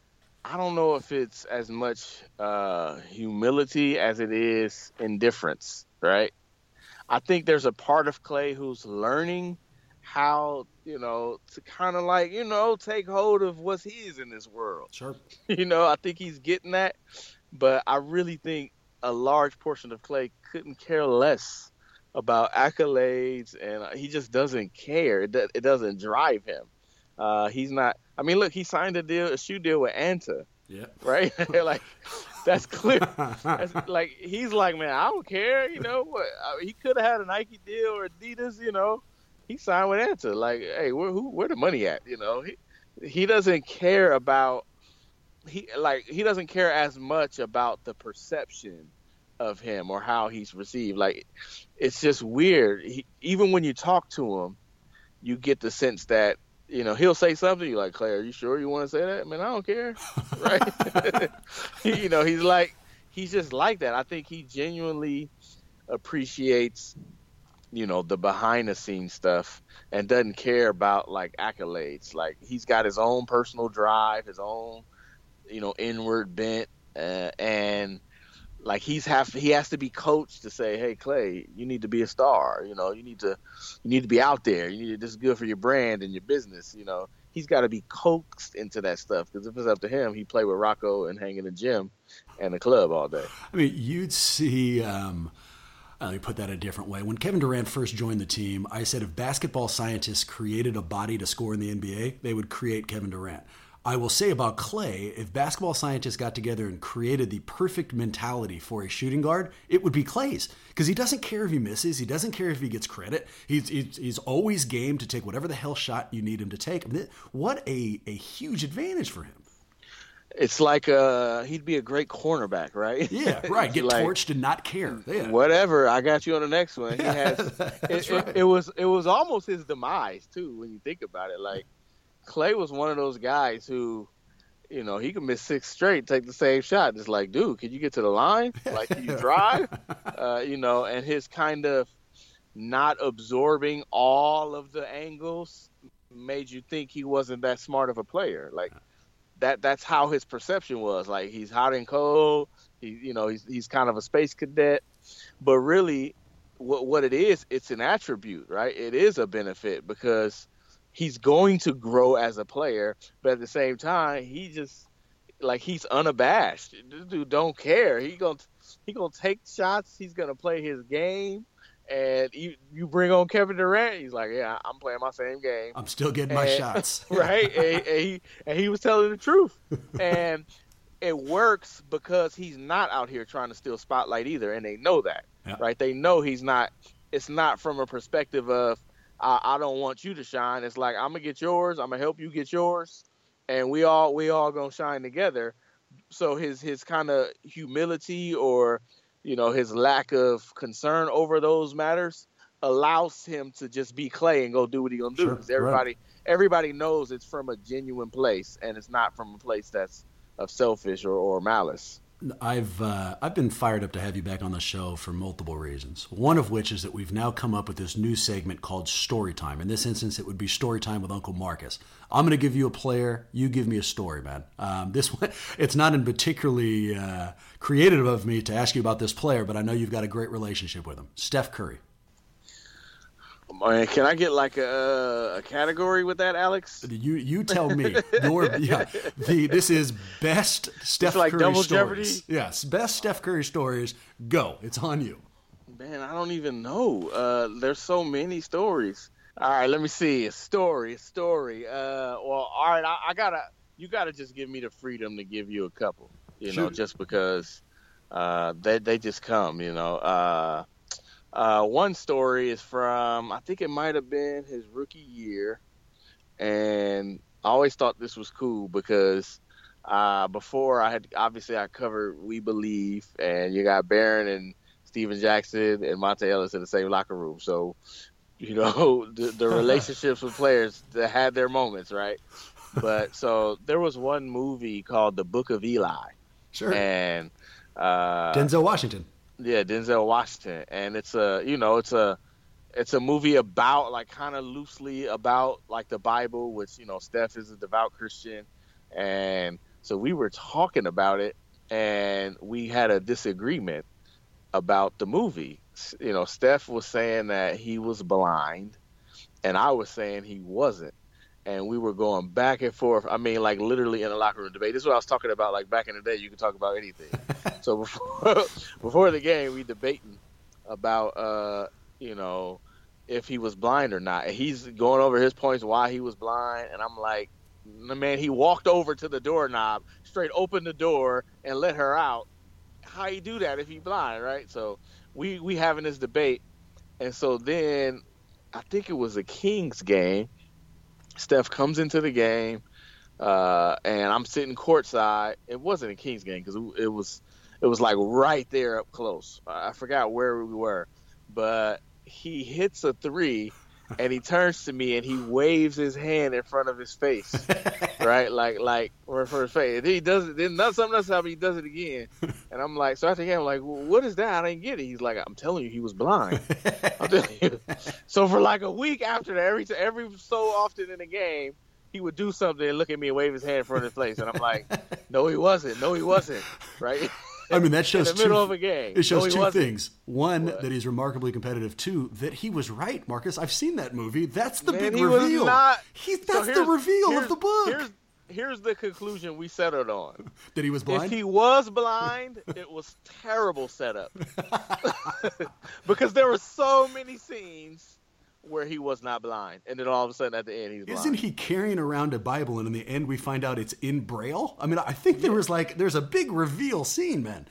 F: I don't know if it's as much uh, humility as it is indifference, right? I think there's a part of Klay who's learning how, you know, to kind of like, you know, take hold of what's his in this world.
D: Sure.
F: You know, I think he's getting that, but I really think a large portion of Klay couldn't care less about accolades, and he just doesn't care. It, do, it doesn't drive him. Uh, he's not. I mean, look, he signed a deal, a shoe deal with Anta.
D: Yeah.
F: Right. Like that's clear. That's, like he's like, man, I don't care. You know what? I mean, he could have had a Nike deal or Adidas. You know, he signed with Anta. Like, hey, where who where the money at? You know, he he doesn't care about he like he doesn't care as much about the perception of him or how he's received. Like, it's just weird. He, even when you talk to him, you get the sense that, you know, he'll say something, you're like, "Klay, are you sure you want to say that?" Man, I don't care. Right? You know, he's like, he's just like that. I think he genuinely appreciates, you know, the behind the scenes stuff and doesn't care about like accolades. Like, he's got his own personal drive, his own, you know, inward bent, uh, and like he's have he has to be coached to say, "Hey, Klay, you need to be a star. You know, you need to you need to be out there. You need to, this is good for your brand and your business." You know, he's got to be coaxed into that stuff because if it's up to him, he'd play with Rocco and hang in the gym and the club all day.
D: I mean, you'd see. Um, let me put that a different way. When Kevin Durant first joined the team, I said if basketball scientists created a body to score in the N B A, they would create Kevin Durant. I will say about Klay, if basketball scientists got together and created the perfect mentality for a shooting guard, it would be Klay's. Because he doesn't care if he misses. He doesn't care if he gets credit. He's, he's, he's always game to take whatever the hell shot you need him to take. I mean, what a, a huge advantage for him.
F: It's like uh, he'd be a great cornerback, right?
D: Yeah, right. Get
F: like,
D: torched and not care. Yeah.
F: Whatever. I got you on the next one. He
D: Yeah,
F: has.
D: that's
F: it,
D: right.
F: it, it was it was almost his demise too when you think about it. Like, Klay was one of those guys who, you know, he could miss six straight, take the same shot. And it's like, dude, can you get to the line? Like, can you drive? uh, you know, and his kind of not absorbing all of the angles made you think he wasn't that smart of a player. Like, that that's how his perception was. Like, he's hot and cold. He, you know, he's he's kind of a space cadet. But really, what what it is, it's an attribute, right? It is a benefit because he's going to grow as a player, but at the same time, he just like he's unabashed. This dude don't care. He gonna he gonna take shots. He's gonna play his game. And you you bring on Kevin Durant, he's like, "Yeah, I'm playing my same game.
D: I'm still getting my
F: and,
D: shots."
F: right?" and, and he and he was telling the truth, and it works because he's not out here trying to steal spotlight either, and they know that,
D: Yeah.
F: right? They know he's not. It's not from a perspective of I, I don't want you to shine. It's like, I'm gonna get yours. I'm gonna help you get yours, and we all we all gonna shine together. So his his kind of humility, or you know, his lack of concern over those matters allows him to just be Klay and go do what he gonna do.
D: Sure,
F: 'Cause everybody
D: right.
F: everybody knows it's from a genuine place, and it's not from a place that's of selfish or, or malice.
D: I've uh, I've been fired up to have you back on the show for multiple reasons. One of which is that we've now come up with this new segment called Story Time. In this instance, it would be Story Time with Uncle Marcus. I'm going to give you a player, you give me a story, man. Um, this one, it's not in particularly uh, creative of me to ask you about this player, but I know you've got a great relationship with him. Steph Curry.
F: Man, can I get like a, a category with that, Alex?
D: You you tell me. Your yeah. The this is best Steph
F: It's like
D: Curry
F: Double
D: stories.
F: Jeopardy?
D: Yes, best Steph Curry stories. Go. It's on you.
F: Man, I don't even know. Uh, there's so many stories. All right, let me see. A story, a story. Uh, well, all right, I, I gotta. You gotta just give me the freedom to give you a couple. You know,
D: Shoot.
F: just because uh, they they just come. You know. Uh, Uh, one story is from, I think it might have been his rookie year, and I always thought this was cool because Uh, before I had obviously I covered We Believe, and you got Barron and Steven Jackson and Monte Ellis in the same locker room. So, you know, the, the relationships with players that had their moments, right? But so there was one movie called The Book of Eli.
D: Sure.
F: And uh,
D: Denzel Washington.
F: Yeah, Denzel Washington, and it's a you know it's a it's a movie about like kind of loosely about like the Bible, which you know Steph is a devout Christian, and so we were talking about it, and we had a disagreement about the movie. You know, Steph was saying that he was blind, and I was saying he wasn't. And we were going back and forth. I mean, like literally in a locker room debate. This is what I was talking about. Like back in the day, you could talk about anything. So before before the game, we debating about, uh, you know, if he was blind or not. And he's going over his points why he was blind, and I'm like, man, he walked over to the doorknob, straight opened the door and let her out. How you do that if he blind, right? So we we having this debate, and so then I think it was a Kings game. Steph comes into the game, uh, and I'm sitting courtside. It wasn't a Kings game because it was it was like right there up close. I forgot where we were, but he hits a three, and he turns to me and he waves his hand in front of his face, right, like like or for his face. And he does it. Then something else happened. He does it again, and I'm like, so after the game, I'm like, well, what is that? I didn't get it. He's like, I'm telling you, he was blind. I'm telling you. So for like a week after that, every every so often in the game, he would do something and look at me and wave his hand in front of his face, and I'm like, no, he wasn't. No, he wasn't. Right.
D: I mean, that shows
F: in the middle
D: two,
F: of a game.
D: It shows
F: no,
D: two
F: wasn't.
D: things. One,
F: what?
D: that he's remarkably competitive. Two, that he was right, Marcus. I've seen that movie. That's the
F: Man,
D: big
F: he
D: reveal.
F: Was not,
D: he,
F: so
D: that's the reveal of the book.
F: Here's, here's the conclusion we settled on.
D: That he was blind?
F: If he was blind, it was terrible setup. Because there were so many scenes where he was not blind, and then all of a sudden at the end he's blind.
D: Isn't he carrying around a Bible, and in the end we find out it's in Braille? I mean, I think there was like, there's a big reveal scene, man.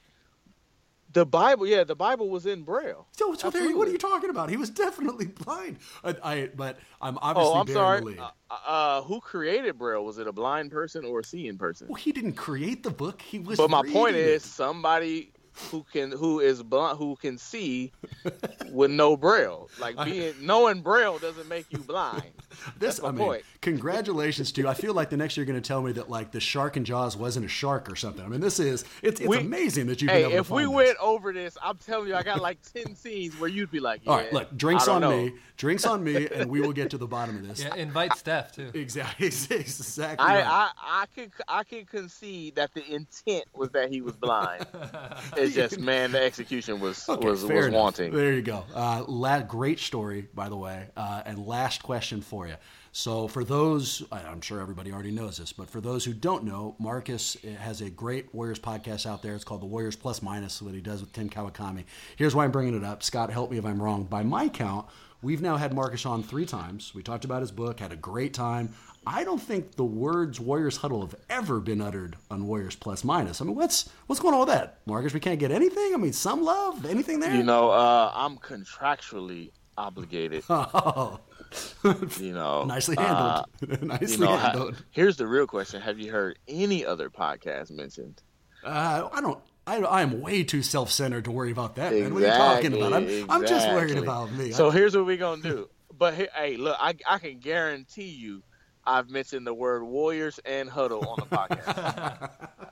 F: The Bible, yeah, the Bible was in Braille.
D: So, so there, what are you talking about? He was definitely blind. I, I but I'm
F: Oh,
D: obviously
F: I'm sorry.
D: the lead.
F: Uh, uh, who created Braille? Was it a blind person or a seeing person?
D: Well, he didn't create the book. He was.
F: But my
D: reading
F: point is,
D: it.
F: somebody who can who is blind, who can see with no Braille. Like being knowing Braille doesn't make you blind.
D: This,
F: That's my
D: I mean,
F: point.
D: Congratulations to you. I feel like the next year you're going to tell me that like the shark in Jaws wasn't a shark or something. I mean, this is it's it's
F: We-
D: amazing that you've
F: Hey,
D: been able
F: if
D: to
F: we
D: find
F: went
D: this.
F: over this, I'm telling you, I got like ten scenes where you'd be like, yeah,
D: All right, look, drinks
F: I
D: on
F: don't know.
D: me, drinks on me, and we will get to the bottom of this.
E: Yeah, invite Steph too.
D: Exactly, exactly.
F: I,
D: right.
F: I I can I can concede that the intent was that he was blind. It's just man, the execution was
D: Okay,
F: was
D: fair
F: was
D: enough.
F: wanting.
D: There you go. Uh, la- great story, by the way. Uh, and last question for you. So for those, I- I'm sure everybody already knows this, but for those who don't know, Marcus has a great Warriors podcast out there. It's called the Warriors Plus Minus, that he does with Tim Kawakami. Here's why I'm bringing it up. Scott, help me if I'm wrong. By my count, we've now had Marcus on three times. We talked about his book, had a great time. I don't think the words Warriors Huddle have ever been uttered on Warriors Plus Minus. I mean, what's what's going on with that, Marcus? We can't get anything? I mean, some love? Anything there?
F: You know, uh, I'm contractually obligated.
D: Oh.
F: You know,
D: Nicely
F: uh,
D: handled. Nicely
F: you know, ha-
D: handled.
F: here's the real question: have you heard any other podcast mentioned?
D: Uh, I don't. I, I am way too self-centered to worry about that, man. What are you talking about? I'm, I'm just worried
F: exactly.
D: about me.
F: So
D: I-
F: here's what we're gonna do. But hey, hey, look, I I can guarantee you, I've mentioned the word Warriors and Huddle on the podcast.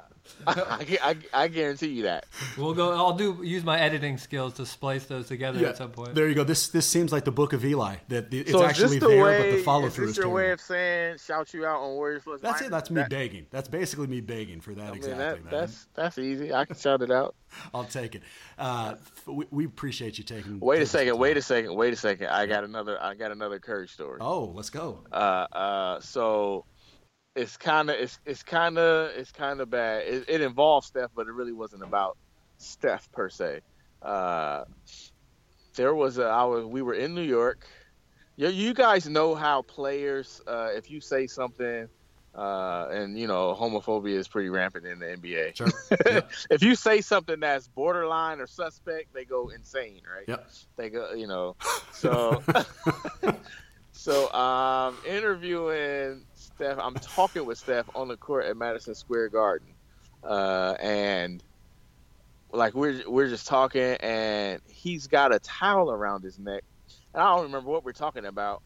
F: I, I, I guarantee you that.
E: We'll go. I'll do use my editing skills to splice those together
D: yeah,
E: at some point.
D: there you go. This this seems like the Book of Eli. That it's
F: so
D: actually
F: is this the
D: there,
F: way,
D: but the follow
F: is
D: through
F: this
D: is
F: your
D: terrible.
F: way of saying shout you out on Warriors Plus
D: That's
F: Minus?
D: it. That's me
F: That-
D: begging. That's basically me begging for that
F: I mean,
D: exactly,
F: that,
D: man.
F: that's that's easy. I can shout it out.
D: I'll take it. Uh, f- we, we appreciate you taking.
F: Wait a
D: taking
F: second.
D: some
F: Wait
D: time.
F: a second. Wait a second. I got another. I got another Curry story.
D: Oh, let's go.
F: Uh, uh, so it's kind of it's it's kind of it's kind of bad. It, it involves Steph, but it really wasn't about Steph per se. Uh, there was a I was we were in New York. You, you guys know how players, uh, if you say something, uh, and you know homophobia is pretty rampant in the N B A.
D: Sure. Yep.
F: If you say something that's borderline or suspect, they go insane, right?
D: Yep.
F: They go, you know, so. So I'm interviewing Steph. I'm talking with Steph on the court at Madison Square Garden, uh, and like we're we're just talking, and he's got a towel around his neck, and I don't remember what we're talking about,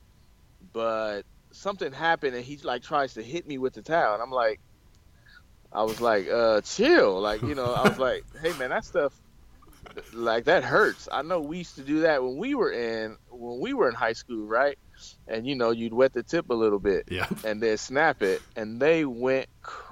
F: but something happened, and he like tries to hit me with the towel, and I'm like, I was like, uh, chill, like you know, I was like, hey man, that stuff. Like that hurts. I know we used to do that when we were in when we were in high school, right? And you know, you'd wet the tip a little bit,
D: yeah,
F: and then snap it, and they went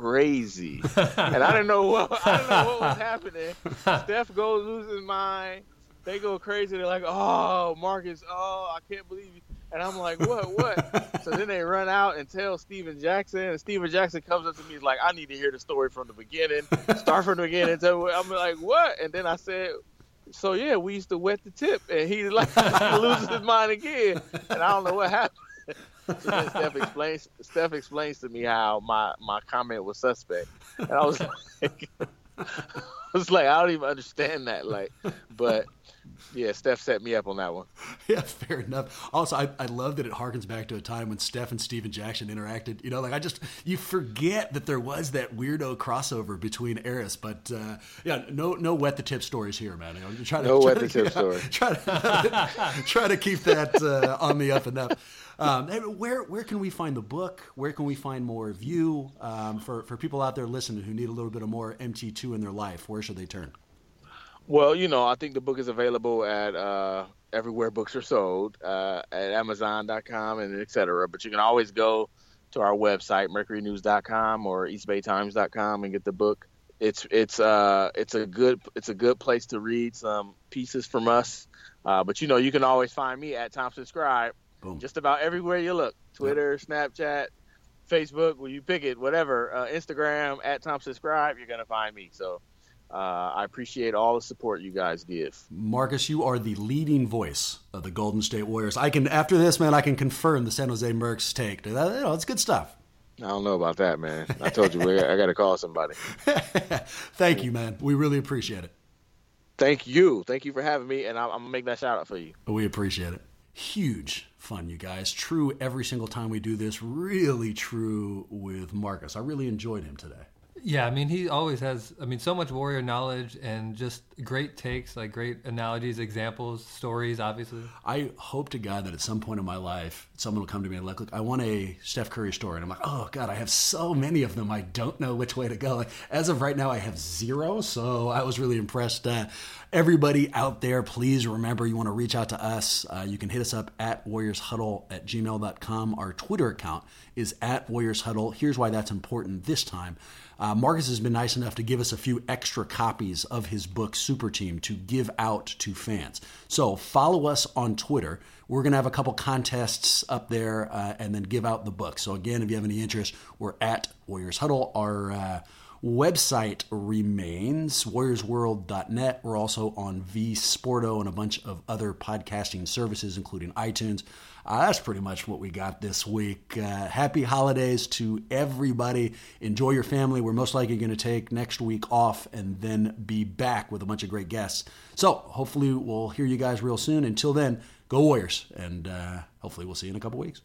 F: crazy. And I didn't know what I didn't know what was happening. Steph goes loses his mind. They go crazy. They're like, "Oh, Marcus, oh, I can't believe you." And I'm like, "What? What?" So then they run out and tell Steven Jackson, and Steven Jackson comes up to me, he's like, "I need to hear the story from the beginning. Start from the beginning." Tell me. I'm like, "What?" And then I said, so yeah, we used to wet the tip, and he like loses his mind again, and I don't know what happened. So then Steph explains. Steph explains to me how my, my comment was suspect, and I was like, I was like, I don't even understand that, like, but yeah, Steph set me up on that one.
D: Yeah, fair enough. Also, I, I love that it harkens back to a time when Steph and Steven Jackson interacted. You know, like I just, you forget that there was that weirdo crossover between eras. But uh, yeah, no no wet the tip stories here, man. You know, try to,
F: no
D: try
F: wet
D: to,
F: the tip
D: yeah,
F: story.
D: Try to, try to keep that uh, on the up and up. Um, where where can we find the book? Where can we find more of you? Um, for, for people out there listening who need a little bit of more M T two in their life, where should they turn?
F: Well, you know, I think the book is available at uh, everywhere books are sold, uh, at amazon dot com and et cetera. But you can always go to our website, mercury news dot com or east bay times dot com, and get the book. It's it's uh it's a good it's a good place to read some pieces from us. Uh, but you know, you can always find me at Thompson Scribe,
D: Boom.
F: Just about everywhere you look: Twitter, yep. Snapchat, Facebook, well, you pick it, whatever. Uh, Instagram at Thompson Scribe, you're gonna find me. So. Uh, I appreciate all the support you guys give.
D: Marcus, you are the leading voice of the Golden State Warriors. I can, after this, man, I can confirm the San Jose Mercs take. That, you know, it's good stuff.
F: I don't know about that, man. I told you, I got to call somebody.
D: Thank you, man. We really appreciate it.
F: Thank you. Thank you for having me, and I'm, I'm going to make that shout out for you.
D: We appreciate it. Huge fun, you guys. True every single time we do this. Really true with Marcus. I really enjoyed him today.
E: Yeah, I mean, he always has, I mean, so much Warrior knowledge and just great takes, like great analogies, examples, stories, obviously.
D: I hope to God that at some point in my life, someone will come to me and like, look, I want a Steph Curry story. And I'm like, oh, God, I have so many of them. I don't know which way to go. Like, as of right now, I have zero. So I was really impressed. Uh, everybody out there, please remember you want to reach out to us. Uh, you can hit us up at warriors huddle at gmail dot com. Our Twitter account is at warriors huddle. Here's why that's important this time. Uh, Marcus has been nice enough to give us a few extra copies of his book, Super Team, to give out to fans. So follow us on Twitter. We're going to have a couple contests up there uh, and then give out the book. So again, if you have any interest, we're at Warriors Huddle. Our uh, website remains warriors world dot net. We're also on vSporto and a bunch of other podcasting services, including iTunes. Uh, that's pretty much what we got this week. Uh, happy holidays to everybody. Enjoy your family. We're most likely going to take next week off and then be back with a bunch of great guests. So hopefully we'll hear you guys real soon. Until then, go Warriors. And uh, hopefully we'll see you in a couple weeks.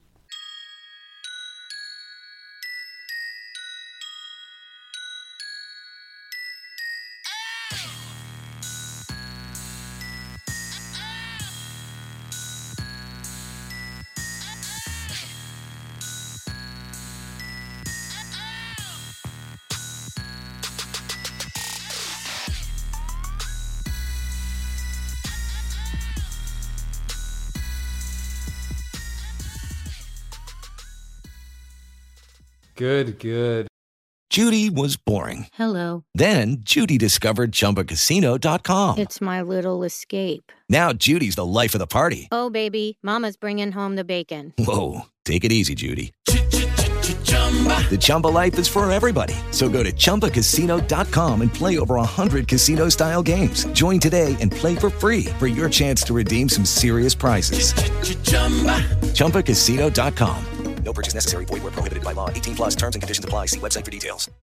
E: Good, good.
G: Judy was boring.
H: Hello.
G: Then Judy discovered Chumba Casino dot com.
H: It's my little escape.
G: Now Judy's the life of the party.
H: Oh, baby, mama's bringing home the bacon.
G: Whoa, take it easy, Judy. The Chumba life is for everybody. So go to Chumba Casino dot com and play over one hundred casino-style games. Join today and play for free for your chance to redeem some serious prizes. Chumba Casino dot com.
B: No purchase necessary. Void where prohibited by law. eighteen plus terms and conditions apply. See website for details.